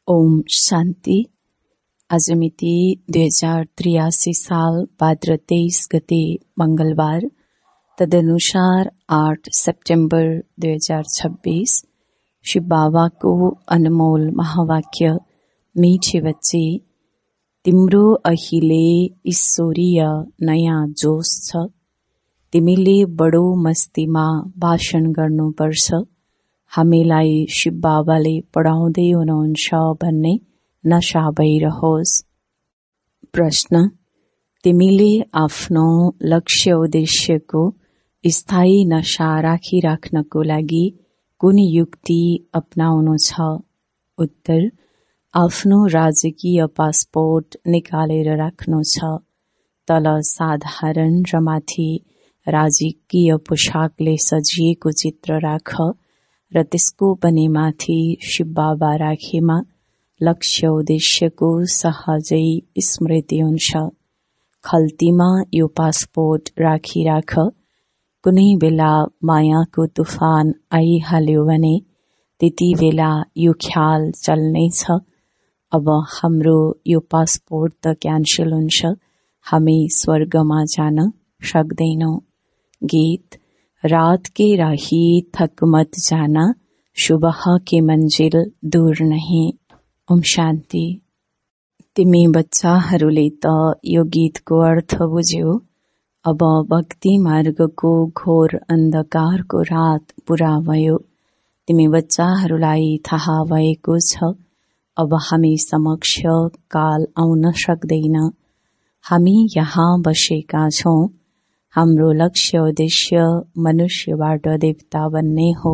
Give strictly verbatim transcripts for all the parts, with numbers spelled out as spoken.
ओम शान्ति। आज मिति दुई हजार त्रियासी साल भाद्र तेईस गते मंगलबार, तदनुसार आठ सेप्टेम्बर दुई हजार छब्बीस। शिव बाबाको अनमोल महावाक्य, मीठे बच्चे, तिम्रो अहिले ईश्वरीय नयाँ जोश छ। तिमीले बडो मस्तीमा भाषण गर्नुपर्छ। हामीलाई शिव बाबाले पढाउँदै हुनुहुन्छ भन्ने नशा भइरहोस्। प्रश्न: तिमीले आफ्नो लक्ष्य उद्देश्यको स्थायी नशा राखिराख्नको लागि कुन युक्ति अपनाउनु छ? उत्तर: आफ्नो राजकीय पासपोर्ट निकालेर राख्नु छ। तल साधारण र माथि राजकीय पोशाकले सजिएको चित्र राख र त्यसको पनि माथि शिव बाबा राखेमा लक्ष्य उद्देश्यको सहजै स्मृति हुन्छ। खल्तीमा यो पासपोर्ट राखिराख। कुनै बेला मायाको तुफान आइहाल्यो भने त्यति बेला यो ख्याल चल्नेछ, अब हाम्रो यो पासपोर्ट त क्यान्सल हुन्छ, हामी स्वर्गमा जान सक्दैनौं। गीत: रात के राही थक मत जाना, सुबह के मंजिल दूर नहीं। ओम शान्ति। तिमी बच्चाहरूले त यो गीतको अर्थ बुझ्यौ। अब भक्ति मार्गको घोर अन्धकारको रात पूरा भयो। तिमी बच्चाहरूलाई थाहा भएको छ, अब हामी समक्ष काल आउन सक्दैन। हामी यहाँ बसेका छौं। हाम्रो लक्ष्य उद्देश्य मनुष्यबाट देवता बन्ने हो।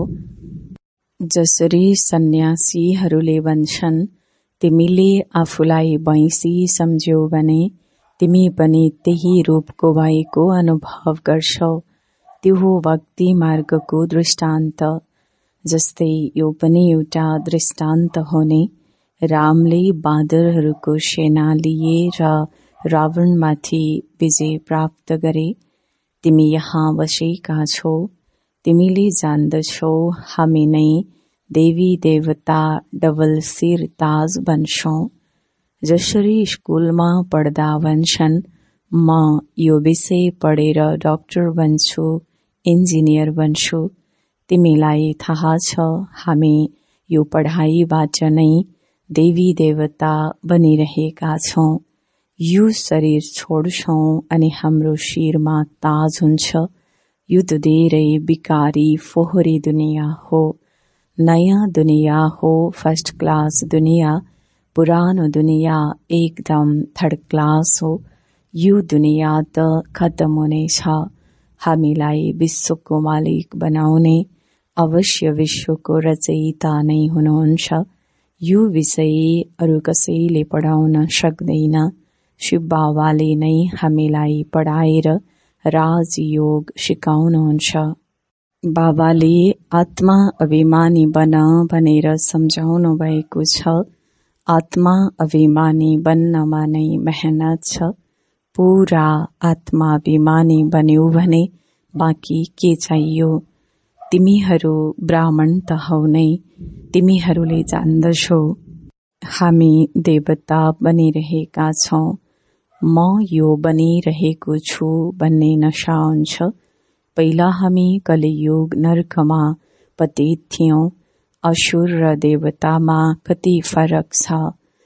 जसरी सन्यासीहरूले भन्छन्, तिमीले आफूलाई भैंसी सम्झ्यौ भने तिमी पनि त्यही रूपको भएको अनुभव गर्छौ। त्यो हो भक्ति मार्गको दृष्टान्त। जस्तै यो पनि एउटा दृष्टान्त हो नि। रामले बाँदरहरूको सेना लिए र रावणमाथि विजय प्राप्त गरे। तिमी यहाँ बसेका छौ। तिमीले जान्दछौ हामी नै देवी देवता डबल शिर ताज बन्छौं। जसरी स्कुलमा पढ्दा भन्छन्, म यो विषय पढेर डाक्टर बन्छु, इन्जिनियर बन्छु। तिमीलाई थाहा छ हामी यो पढाइबाट नै देवी देवता बनिरहेका छौं। यो शरीर छोड्छौं अनि हाम्रो शिरमा ताज हुन्छ। यो त धेरै बिकारी फोहोरी दुनिया हो। नयाँ दुनिया हो, फर्स्ट क्लास दुनिया। पुरानो दुनिया एकदम थर्ड क्लास हो। यो दुनिया त खत्म हुनेछ। हामीलाई विश्वको मालिक बनाउने अवश्य विश्वको रचयिता नै हुनुहुन्छ। यो विषय अरू कसैले पढाउन सक्दैन। शिव बाबाले नै हामीलाई पढाएर राजयोग सिकाउनुहुन्छ। बाबाले आत्मा अभिमानी बन भनेर सम्झाउनु भएको छ। आत्मा अभिमानी बन्नमा नै मेहनत छ। पूरा आत्माभिमानी बन्यौ भने बाँकी के चाहियो? तिमीहरू ब्राह्मण त हौ नै। तिमीहरूले जान्दछौ हामी देवता बनिरहेका छौं। म यो बनिरहेको छु भन्ने नशा हुन्छ। पहिला हामी कलियुग नर्कमा पतित थियौं। असुर र देवतामा कति फरक छ।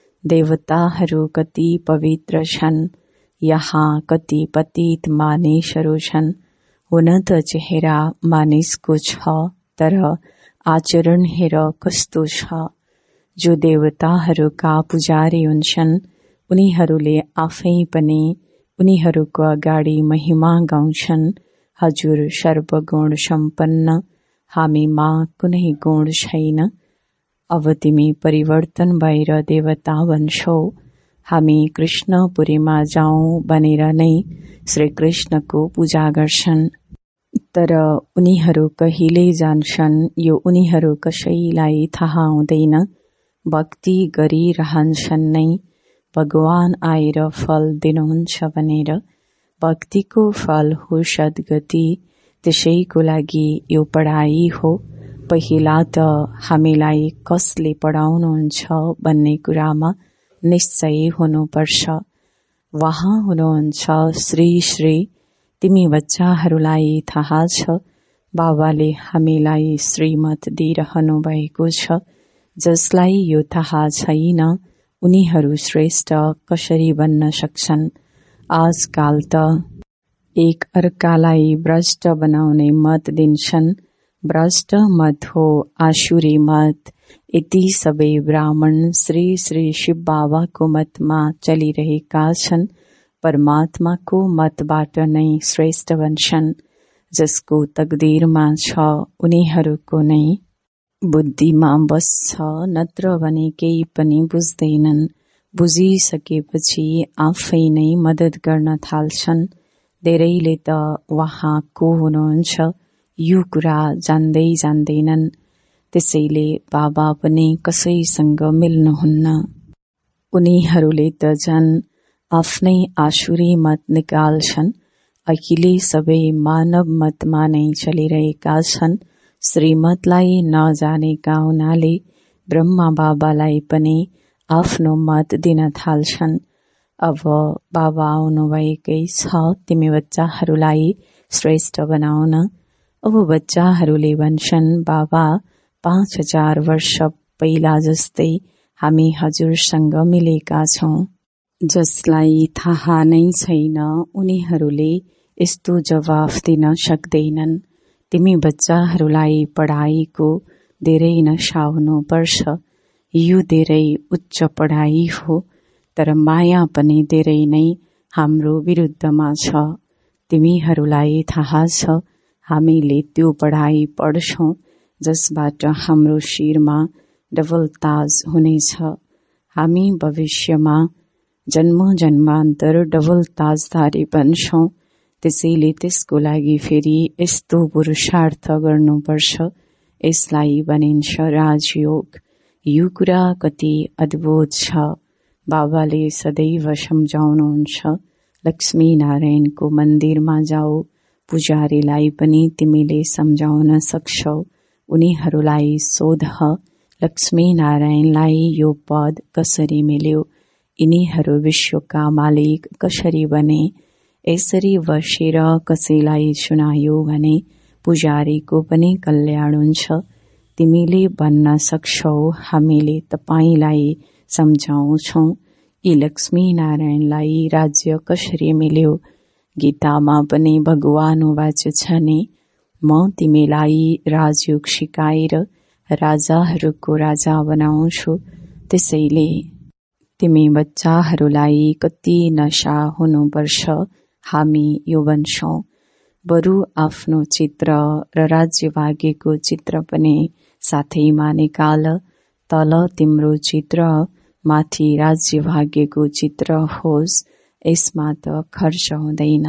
देवताहरू कति पवित्र छन्, यहाँ कति पतित मानिसहरू छन्। हुन त चेहरा मानिसको छ, तर आचरण हेर कस्तो छ। जो देवताहरूका पुजारी हुन्छन् उनीहरूले आफै पनि उनीहरूको अगाडि महिमा गाउँछन्। हजुर सर्वगुण सम्पन्न, हामीमा कुनै गुण छैन। अब तिमी परिवर्तन भएर देवता बन्छौ। हामी कृष्णपुरीमा जाउँ भनेर नै श्री कृष्णको पूजा गर्छन्। तर उनीहरू कहिले जान्छन् यो उनीहरू कसैलाई थाहा हुँदैन। भक्ति गरिरहन्छन् नै, भगवान आएर फल दिनुहुन्छ भनेर। भक्तिको फल हो सद्गति। त्यसैको लागि यो पढाइ हो। पहिला त हामीलाई कसले पढाउनुहुन्छ भन्ने कुरामा निश्चय हुनुपर्छ। वहाँ हुनुहुन्छ श्री श्री। तिमी बच्चाहरूलाई थाहा छ बाबाले हामीलाई श्रीमत दिइरहनु भएको छ। जसलाई यो थाहा छैन उनीहरू श्रेष्ठ कसरी बन्न सक्छन्। आजकाल त एक अर्कालाई भ्रष्ट बनाउने मत दिन्छन्। भ्रष्ट मत हो आसुरी मत। यति सबै ब्राह्मण श्री श्री शिव बाबाको मतमा चलिरहेका छन्। परमात्माको मतबाट नै श्रेष्ठ बन्छन्। जसको तकदीरमा छ उनीहरूको नै बुद्धिमा बस्छ, नत्र भने केही पनि बुझ्दैनन्। बुझिसकेपछि आफै नै मद्दत गर्न थाल्छन्। धेरैले त वहाँ को हुनुहुन्छ यो कुरा जान्दै जान्दैनन्। त्यसैले बाबा पनि कसैसँग मिल्नुहुन्न। उनीहरूले त झन् आफ्नै आसुरी मत निकाल्छन्। अहिले सबै मानव मतमा नै चलिरहेका छन्। श्रीमतलाई नजानेका हुनाले ब्रह्मा बाबालाई पनि आफ्नो मत दिन थाल्छन्। अब बाबा आउनुभएकै छ तिमी बच्चाहरूलाई श्रेष्ठ बनाउन। अब बच्चाहरूले भन्छन् बाबा पाँच हजार वर्ष पहिला जस्तै हामी हजुरसँग मिलेका छौं। जसलाई थाहा नै छैन उनीहरूले यस्तो जवाफ दिन सक्दैनन्। तिमी बच्चाहरूलाई पढाइको धेरै नशा हुनुपर्छ। यो धेरै उच्च पढाइ हो, तर माया पनि धेरै नै हाम्रो विरुद्धमा छ। तिमीहरूलाई थाहा छ हामीले त्यो पढाइ पढ्छौं जसबाट हाम्रो शिरमा डबल ताज हुनेछ। हामी भविष्यमा जन्म जन्मान्तर डबल ताजधारी बन्छौं। त्यसैले त्यसको लागि फेरि यस्तो पुरुषार्थ गर्नुपर्छ। यसलाई भनिन्छ राजयोग। यो कुरा कति अद्भुत छ। बाबाले सदैव सम्झाउनुहुन्छ लक्ष्मी नारायणको मन्दिरमा जाऊ। पुजारीलाई पनि तिमीले सम्झाउन सक्छौ। उनीहरूलाई सोध लक्ष्मी नारायणलाई यो पद कसरी मिल्यो, यिनीहरू विश्वका मालिक कसरी बने। यसरी बसेर कसैलाई सुनायो भने पुजारीको पनि कल्याण हुन्छ। तिमीले भन्न सक्छौ हामीले तपाईलाई सम्झाउँछौ यी लक्ष्मी नारायणलाई राज्य कसरी मिल्यो। गीतामा पनि भगवान वाच्य छ नि, म तिमीलाई राजयोग सिकाएर राजाहरूको राजा बनाउँछु। त्यसैले तिमी बच्चाहरूलाई कति नशा हुनुपर्छ हामी यो भन्छौं। बरु आफ्नो चित्र र राज्य भाग्यको चित्र पनि साथैमा निकाल। तल तिम्रो चित्र, माथि राज्य भाग्यको चित्र होस्। यसमा त खर्च हुँदैन।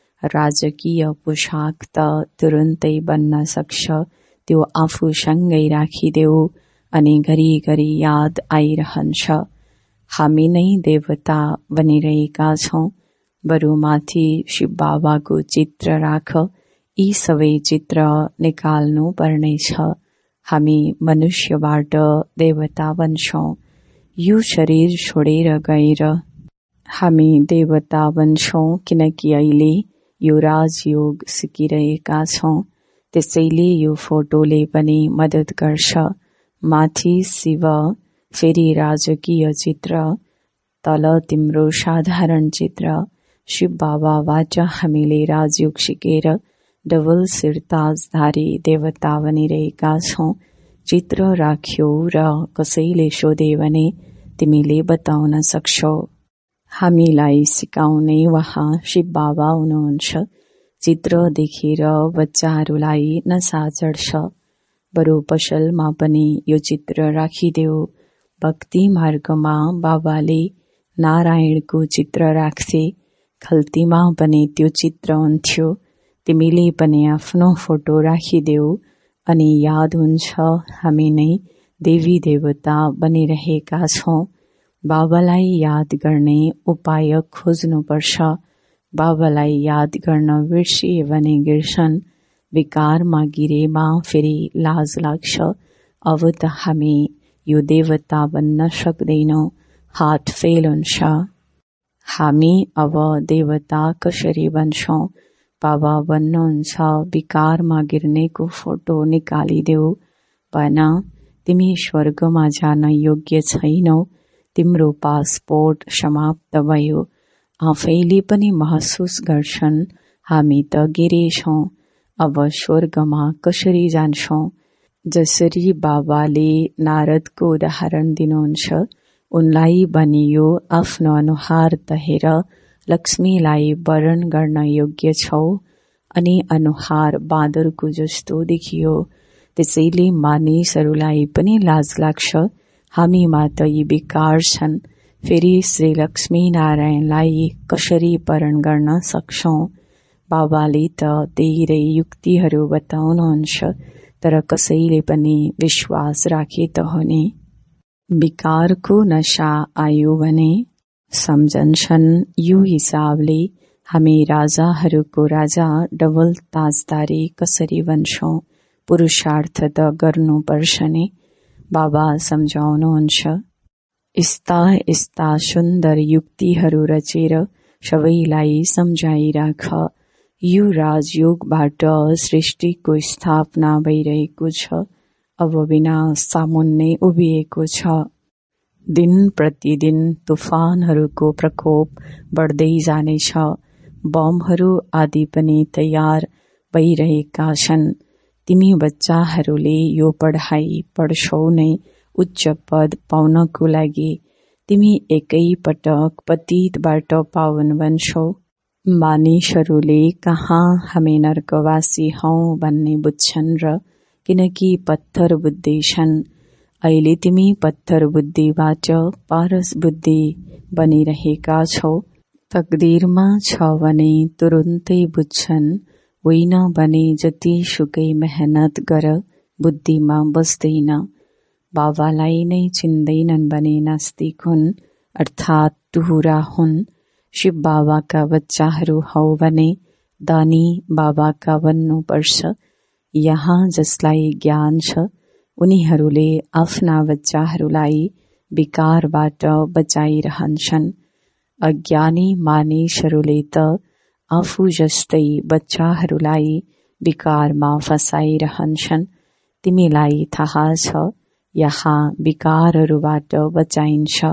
राजकीय पोशाक त तुरुन्तै बन्न सक्छ। त्यो आफूसँगै राखिदेऊ अनि घरिघरि याद आइरहन्छ। हामी नै देवता बनिरहेका छौं। बरु माथि शिव बाबाको चित्र राख। यी सबै चित्र निकाल्नु पर्नेछ। हामी मनुष्यबाट देवता बन्छौं। यो शरीर छोडेर गएर हामी देवता बन्छौं, किनकि अहिले यो राजयोग सिकिरहेका छौं। त्यसैले यो फोटोले पनि मद्दत गर्छ। माथि शिव, फेरि राजकीय चित्र, तल तिम्रो साधारण चित्र। शिव बाबाबाट हामीले राजयोग सिकेर डबल सिरताजधारी देवता बनिरहेका छौं। चित्र राख्यौ र कसैले सोधे भने तिमीले बताउन सक्छौ। हामीलाई सिकाउने वहाँ शिव बाबा हुनुहुन्छ। चित्र देखेर बच्चाहरूलाई नशा चढ्छ। बरु पसलमा पनि यो चित्र राखिदेऊ। भक्ति मार्गमा बाबाले नारायणको चित्र राख्थे। खल्तीमा पनि त्यो चित्र हुन्थ्यो। तिमीले पनि आफ्नो फोटो राखिदेऊ अनि याद हुन्छ हामी नै देवी देवता बनिरहेका छौं। बाबालाई याद गर्ने उपाय खोज्नुपर्छ। बाबालाई याद गर्न बिर्सिए भने गिर्छन्। विकारमा गिरेमा फेरि लाज लाग्छ। अब त हामी यो देवता बन्न सक्दैनौं, हात फेल हुन्छ। हामी अब देवता कसरी बन्छौं? बाबा भन्नुहुन्छ विकारमा गिर्नेको फोटो निकालिदेऊ। भन, तिमी स्वर्गमा जान योग्य छैनौ, तिम्रो पासपोर्ट समाप्त भयो। आफैले पनि महसुस गर्छन् हामी त गिरेछौं, अब स्वर्गमा कसरी जान्छौं? जसरी बाबाले नारदको उदाहरण दिनुहुन्छ, उनलाई भनियो आफ्नो अनुहार त हेर, लक्ष्मीलाई वरण गर्न योग्य छौ। अनि अनुहार बाँदरको जस्तो देखियो। त्यसैले मानिसहरूलाई पनि लाज लाग्छ, हामीमा त यी विकार छन्, फेरि श्री लक्ष्मी नारायणलाई कसरी वरण गर्न सक्छौं? बाबाले त धेरै युक्तिहरू बताउनुहुन्छ, तर कसैले पनि विश्वास राखे त हुने। विकारको नशा आयो भने सम्झन्छन् यो हिसाबले हामी राजाहरूको राजा डबल ताजदारी कसरी बन्छौं? पुरुषार्थ त गर्नुपर्छ नि। बाबा सम्झाउनुहुन्छ, यस्ता यस्ता सुन्दर युक्तिहरू रचेर सबैलाई सम्झाइराख। यो राजयोगबाट सृष्टिको स्थापना भइरहेको छ, अब विनाश सामुन्ने उभिएको छ। दिन प्रतिदिन तुफानहरूको प्रकोप बढ्दै जानेछ। बमहरू आदि पनि तयार भइरहेका छन्। तिमी बच्चाहरूले यो पढाइ पढ्छौ नै उच्च पद पाउनको लागि। तिमी एकै पटक पतितबाट पावन बन्छौ। मानिसहरूले कहाँ हामी नर्कवासी हौ भन्ने बुझ्छन् र, किनकि पत्थर बुद्धि छन्। अहिले तिमी पत्थर बुद्धिबाट पारस बुद्धि बनिरहेका छौ। तकदिरमा छ भने तुरुन्तै बुझ्छन्, होइन भने जति सुकै मेहनत गर बुद्धिमा बस्दैन। बाबालाई नै चिन्दैनन् भने नास्तिक हुन्, अर्थात् टुहुरा हुन्। शिव बाबाका बच्चाहरू हौ भने दानी बाबाका बन्नुपर्छ। यहाँ जसलाई ज्ञान छ उनीहरूले आफ्ना बच्चाहरूलाई विकारबाट बचाइरहन्छन्। अज्ञानी मानिसहरूले त आफू जस्तै बच्चाहरूलाई विकारमा फसाइरहन्छन्। तिमीलाई थाहा छ यहाँ विकारहरूबाट बचाइन्छ।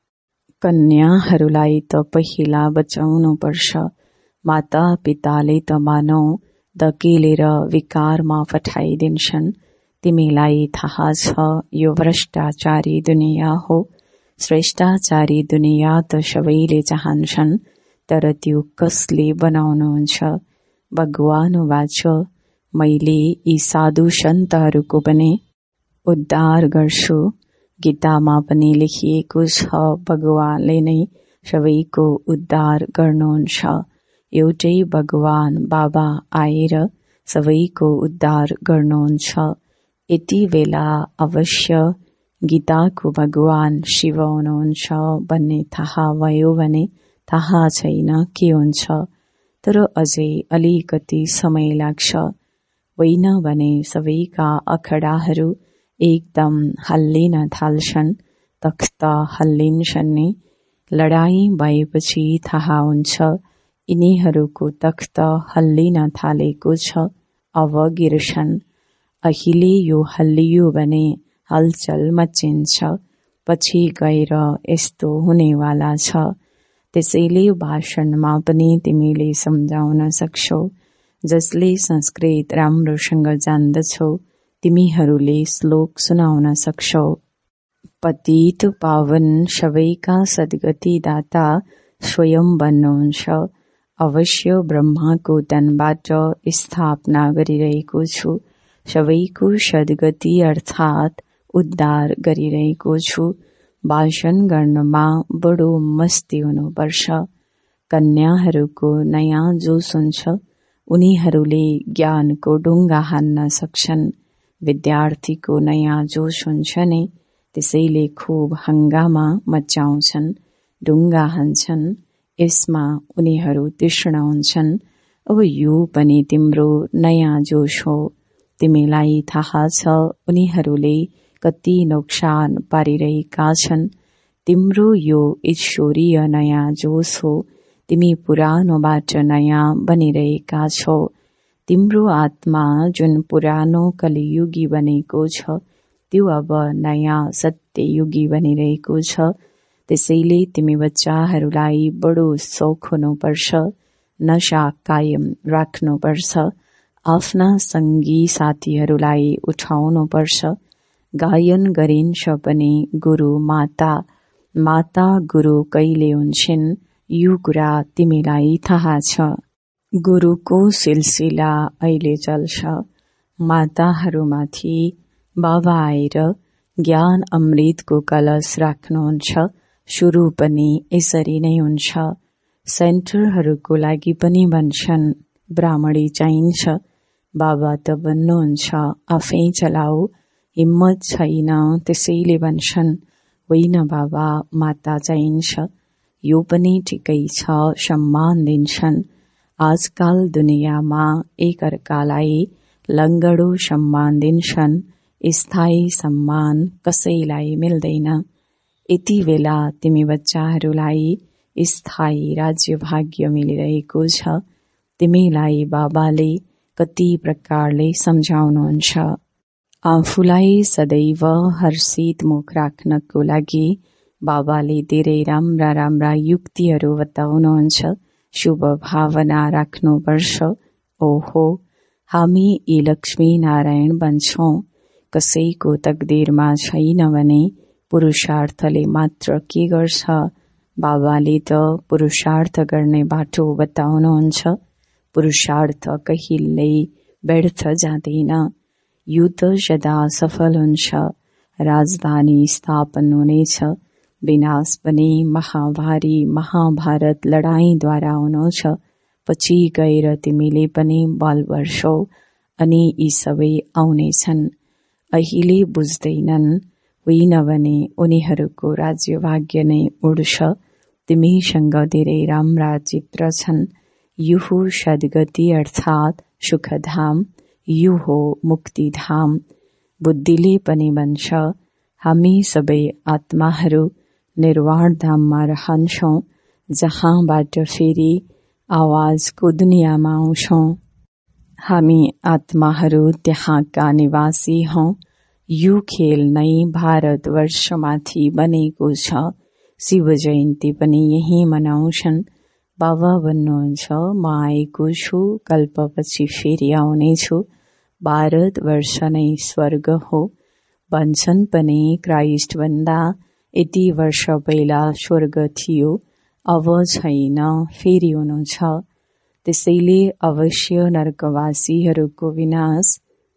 कन्याहरूलाई त पहिला बचाउनुपर्छ। माता पिताले त मानौ धकेलेर विकारमा पठाइदिन्छन्। तिमीलाई थाहा छ यो भ्रष्टाचारी दुनिया हो। श्रेष्ठाचारी दुनिया त सबैले चाहन्छन्, तर त्यो कसले बनाउनुहुन्छ? भगवान वाच, मैले यी साधु सन्तहरूको पनि उद्धार गर्छु। गीतामा पनि लेखिएको छ भगवानले नै सबैको उद्धार गर्नुहुन्छ। एउटै भगवान बाबा आएर सबैको उद्धार गर्नुहुन्छ। यति बेला अवश्य गीताको भगवान शिव हुनुहुन्छ भन्ने थाहा भयो भने थाहा छैन के हुन्छ, तर अझै अलिकति समय लाग्छ। होइन भने सबैका अखडाहरू एकदम हल्लिन थाल्छन्, तख्त हल्लिन्छन् नि। लडाईँ भएपछि थाहा हुन्छ यिनीहरूको तख्त हल्लिन थालेको छ, अब गिर्छन्। अहिले यो हल्लियो भने हलचल मचिन्छ, पछि गएर यस्तो हुनेवाला छ। त्यसैले भाषणमा पनि तिमीले सम्झाउन सक्छौ। जसले संस्कृत राम्रोसँग जान्दछौ तिमीहरूले श्लोक सुनाउन सक्छौ। पतित पावन सबैका सद्गति दाता स्वयं बन्नुहुन्छ। अवश्य ब्रह्माको तनबाट स्थापना गरिरहेको छु। सबैको सद्गति अर्थात् उद्धार गरिरहेको छु। भाषण गर्नमा बडो मस्ती हुनुपर्छ। कन्याहरूको नयाँ जोस हुन्छ। उनीहरूले ज्ञानको ढुङ्गा हान्न सक्छन्। विद्यार्थीको नयाँ जोस हुन्छ नि, त्यसैले खुब हंगामा मचाउँछन्, ढुङ्गा हान्छन्। यसमा उनीहरू तीक्ष्ण हुन्छन्। अब यो पनि तिम्रो नयाँ जोश हो। तिमीलाई थाहा छ उनीहरूले कति नोक्सान पारिरहेका छन्। तिम्रो यो ईश्वरीय नयाँ जोश हो। तिमी पुरानोबाट नयाँ बनिरहेका छौ। तिम्रो आत्मा जुन पुरानो कलियुगी बनेको छ त्यो अब नयाँ सत्ययुगी बनिरहेको छ। त्यसैले तिमी बच्चाहरूलाई बडो सौख हुनुपर्छ। नशा कायम राख्नुपर्छ। आफ्ना सङ्गी साथीहरूलाई उठाउनुपर्छ। गायन गरिन्छ पनि गुरु माता माता गुरु कहिले हुन्छन् यो कुरा तिमीलाई थाहा छ। गुरुको सिलसिला अहिले चल्छ। माताहरूमाथि बाबा आएर ज्ञान अमृतको कलश राख्नुहुन्छ। सुरु पनि यसरी नै हुन्छ। सेन्टरहरूको लागि पनि भन्छन् ब्राह्मणी चाहिन्छ। बाबा त भन्नुहुन्छ आफै चलाऊ। हिम्मत छैन त्यसैले भन्छन् होइन बाबा माता चाहिन्छ। यो पनि ठिकै छ, सम्मान दिन्छन्। आजकाल दुनियाँमा एकअर्कालाई लङ्गडो सम्मान दिन्छन्। स्थायी सम्मान कसैलाई मिल्दैन। यति बेला तिमी बच्चाहरूलाई स्थायी राज्य भाग्य मिलिरहेको छ। तिमीलाई बाबाले कति प्रकारले सम्झाउनुहुन्छ। आफूलाई सदैव हर्षित मुख राख्नको लागि बाबाले धेरै राम्रा राम्रा युक्तिहरू बताउनुहुन्छ। शुभ भावना राख्नुपर्छ। ओहो हामी यी लक्ष्मी नारायण बन्छौं। कसैको तकदिरमा छैन भने पुरुषार्थले मात्र के गर्छ। बाबाले त पुरुषार्थ गर्ने बाटो बताउनुहुन्छ। पुरुषार्थ कहिल्यै व्यर्थ जाँदैन। युद्ध सदा सफल हुन्छ। राजधानी स्थापन हुनेछ। विनाश पनि महाभारी महाभारत लडाईँद्वारा हुनेछ। पछि गएर तिमीले पनि बल वर्षौ अनि यी सबै आउनेछन्। अहिले बुझ्दैनन् होइन भने उनीहरूको राज्य भाग्य नै उड्छ। तिमीसँग धेरै राम्रा चित्र छन्। यो हो सद्गति अर्थात् सुखधाम। यो हो मुक्तिधाम। बुद्धिले पनि भन्छ हामी सबै आत्माहरू निर्वाण धाममा रहन्छौं, जहाँबाट फेरि आवाजको दुनियाँमा आउँछौं। हामी आत्माहरू त्यहाँका निवासी हौं। यो खेल नै भारतवर्षमाथि बनेको छ। शिव जयन्ती पनि यही मनाउँछन्। बाबा भन्नुहुन्छ म आएको छु, कल्पपछि फेरि आउनेछु। भारतवर्ष नै स्वर्ग हो। भन्छन् पनि क्राइस्ट भन्दा यति वर्ष पहिला स्वर्ग थियो, अब छैन, फेरि हुनु छ। त्यसैले अवश्य नरकवासीहरूको विनाश,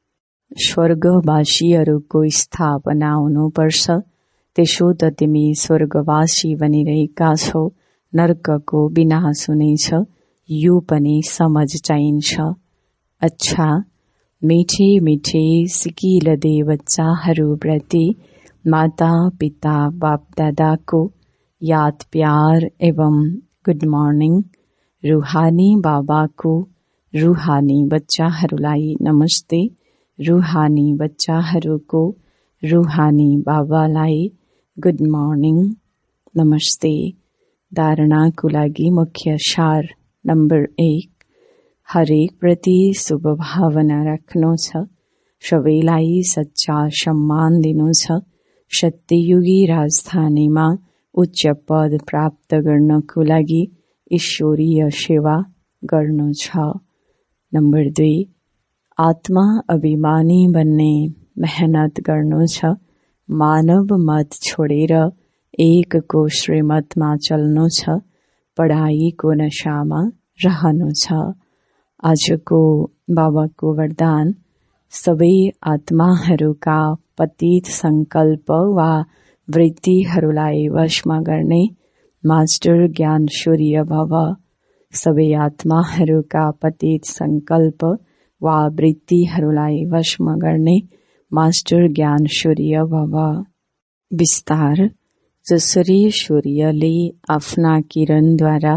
स्वर्गवासीहरूको स्थापना हुनुपर्छ। त्यसो त तिमी स्वर्गवासी बनिरहेका छौ। नरकको विनाश हुनेछ। यो पनि समझ चाहिन्छ। अच्छा मिठे मिठे सिकिलदे बच्चाहरूप्रति माता पिता बाप दादाको याद प्यार एवं गुड मर्निङ। रूहानी बाबाको रूहानी बच्चाहरूलाई नमस्ते। रूहानी बच्चाहरूको रूहानी बाबालाई गुड मर्निङ नमस्ते। धारणाको लागि मुख्य सार नम्बर एक, हरेक प्रति शुभ भावना राख्नु छ। सबैलाई सच्चा सम्मान दिनु छ। सत्ययुगी राजधानीमा उच्च पद प्राप्त गर्नको लागि ईश्वरीय सेवा गर्नु छ। नम्बर दुई, आत्मा अभिमानी बन्ने मेहनत गर्नु छ। मानव मत छोडेर एकको श्रीमतमा चल्नु छ। पढाइको नशामा रहनु छ। आजको बाबाको वरदान सबै आत्माहरूका पतित संकल्प वा वृत्तिहरूलाई वशमा गर्ने मास्टर ज्ञान सूर्य भव। सबै आत्माहरूका पतित संकल्प वा वृत्तिहरूलाई वशमा गर्ने मास्टर ज्ञान सूर्य भव। विस्तार जसरी सूर्यले आफ्ना किरणद्वारा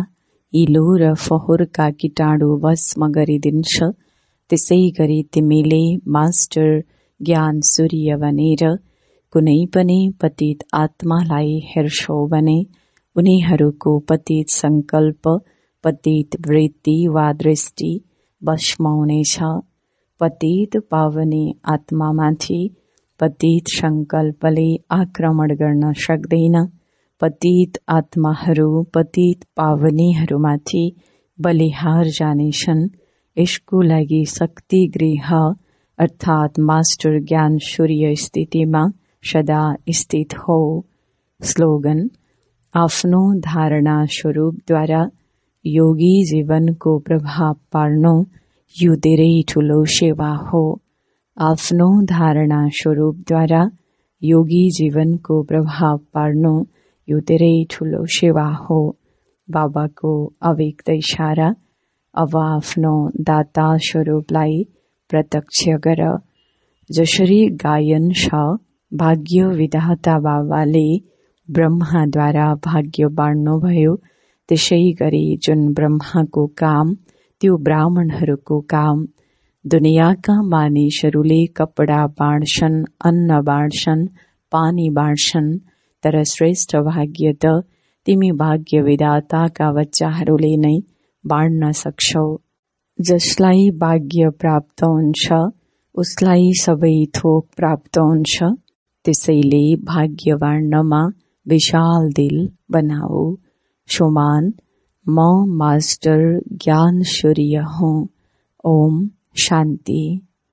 इलो र फोहोरका कीटाणु भस्म गरिदिन्छ। त्यसै गरी तिमीले मास्टर ज्ञान सूर्य बनेर कुनै पनि पतित आत्मालाई हेर्छौ भने उनीहरूको पतित संकल्प, पतित वृत्ति वा दृष्टि भस्म हुनेछ। पतित पावने आत्मामाथि पतित संकल्पले आक्रमण गर्न सक्दैन। पतित आत्माहरू पतित पावनीहरूमाथि बलिहार जानेछन्। यसको लागि शक्ति गृह अर्थात मास्टर ज्ञान सूर्य स्थितिमा सदा स्थित हो। स्लोगन: आफ्नो धारणा स्वरूपद्वारा योगी जीवनको प्रभाव पार्नु यो धेरै ठूलो सेवा हो। आफ्नो धारणा स्वरूपद्वारा योगी जीवनको प्रभाव पार्नु यो धेरै ठूलो सेवा हो। बाबाको अव्यक्त इशारा। अब आफ्नो दाता स्वरूपलाई प्रत्यक्ष गर। जसरी गायन छ, भाग्य विधाता बाबाले ब्रह्माद्वारा भाग्य बाँड्नुभयो, त्यसै गरी जुन ब्रह्माको काम त्यो ब्राह्मणहरूको काम। दुनियाँका मानिसहरूले कपडा बाँड्छन्, अन्न बाँड्छन्, पानी बाँड्छन्, तर श्रेष्ठ भाग्य त तिमी भाग्य विधाताका बच्चाहरूले नै बाँड्न सक्छौ। जसलाई भाग्य प्राप्त हुन्छ उसलाई सबै थोक प्राप्त हुन्छ। त्यसैले भाग्य बाँड्नमा विशाल दिल बनाऊ। सुमान: म मास्टर ज्ञान सूर्य हुँ। ओम शान्ति।